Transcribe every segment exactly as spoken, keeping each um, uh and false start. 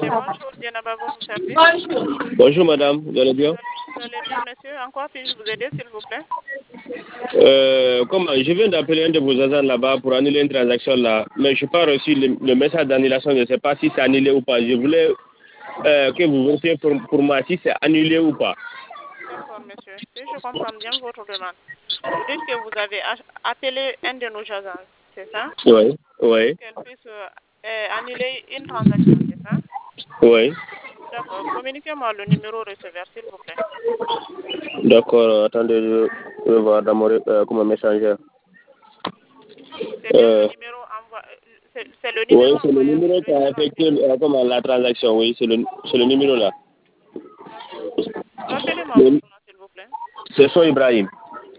bonjour, Dienaba, votre service. Bonjour madame, vous allez bien? Vous allez bien, monsieur? En quoi puis-je vous aider, s'il vous plaît? euh, comment, Je viens d'appeler un de vos agents là-bas pour annuler une transaction là, mais je n'ai pas reçu le, le message d'annulation, je ne sais pas si c'est annulé ou pas. Je voulais euh, que vous vérifiez pour, pour moi si c'est annulé ou pas. D'accord, monsieur. Si je comprends bien votre demande, vous dites que vous avez appelé un de nos agents, c'est ça? Oui, oui. Qu'elle puisse euh, annuler une transaction, c'est ça? Oui. D'accord. Communiquez-moi le numéro receveur, s'il vous plaît. D'accord, attendez, je vais voir dans mon euh, comme messenger. C'est bien euh, le numéro envoyé. C'est le numéro Oui, c'est le numéro qui a effectué euh, comment, la transaction, oui, c'est le, le numéro là. D'accord. Rappelez-moi votre nom, s'il vous plaît. C'est So Ibrahim.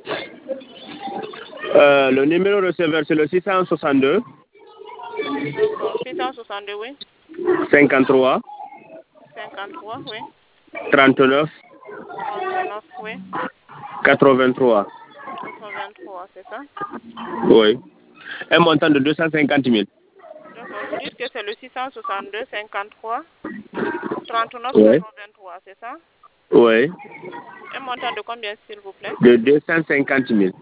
Euh, le numéro receveur, c'est le six cent soixante-deux. D'accord. six cent soixante-deux, oui. cinquante-trois. cinquante-trois, oui. trente-neuf. trente-neuf, oui. quatre-vingt-trois. quatre-vingt-trois, c'est ça? Oui. Un montant de deux cent cinquante mille. D'accord. Vous dites que c'est le six cent soixante-deux, cinquante-trois, trente-neuf, Oui. quatre-vingt-trois, c'est ça? Oui. Un montant de combien, s'il vous plaît? De deux cent cinquante mille.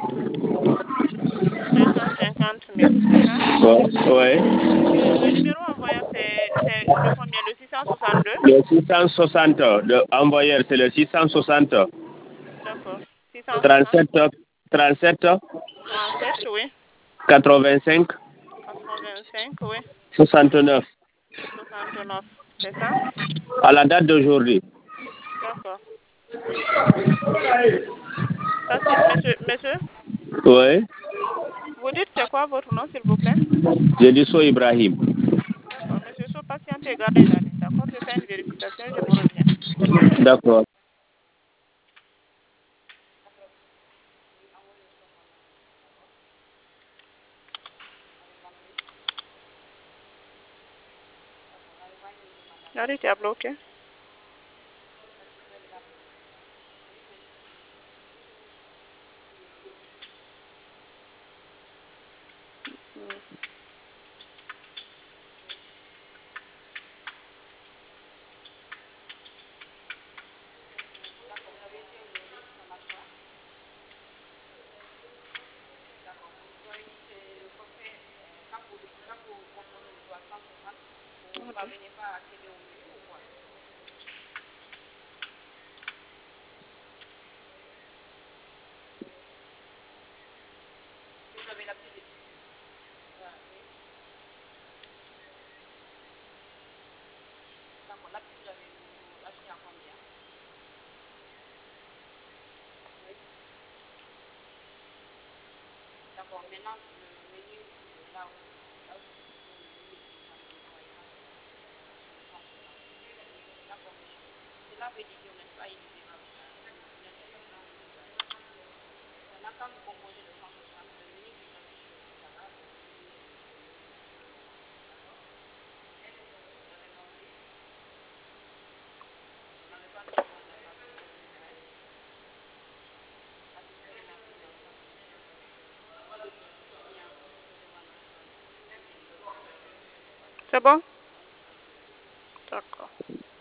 deux cent cinquante mille, c'est ça? Oui. Oui. Le, le numéro envoyeur, c'est le combien? Le six cent soixante-deux? Le six cent soixante. Le envoyeur, c'est le six cent soixante. D'accord. six cent soixante. trente-sept. trente-sept. trente-sept, oui. quatre-vingt-cinq. quatre-vingt-cinq, oui. soixante-neuf. soixante-neuf, c'est ça? À la date d'aujourd'hui. D'accord. Monsieur, monsieur? Oui. Vous dites c'est quoi votre nom, s'il vous plaît? Je dis So Ibrahim. D'accord. Monsieur, so patiente et gardez la ligne. D'accord? Je fais une vérification, je vous reviens. D'accord. L'arrêt est bloqué. C'est bon? D'accord.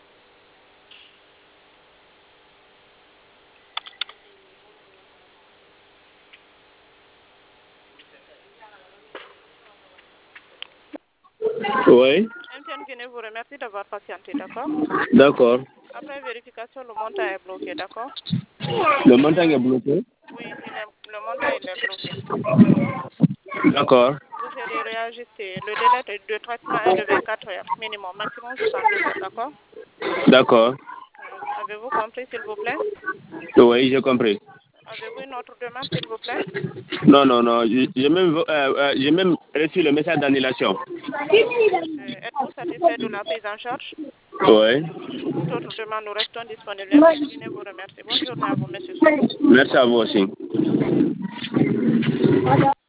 Oui. M T N Guinée vous remercie d'avoir patienté, d'accord? D'accord. Après vérification, le montant est bloqué, d'accord? Le montant est bloqué? Oui, il est, le montant il est bloqué. D'accord. Vous serez réajusté. Le délai de traitement est de vingt-quatre heures, minimum, maximum soixante-douze heures, d'accord? D'accord. Euh, Avez-vous compris, s'il vous plaît? Oui, j'ai compris. Avez-vous une autre demande, s'il vous plaît? Non, non, non. J'ai même, euh, euh, j'ai même reçu le message d'annulation. Euh, Êtes-vous satisfait de la prise en charge? Oui. Pour toute autre demande, nous restons disponibles. M T N Guinée vous remercie. Bonne journée à vous, monsieur Sow. Merci à vous aussi. Merci.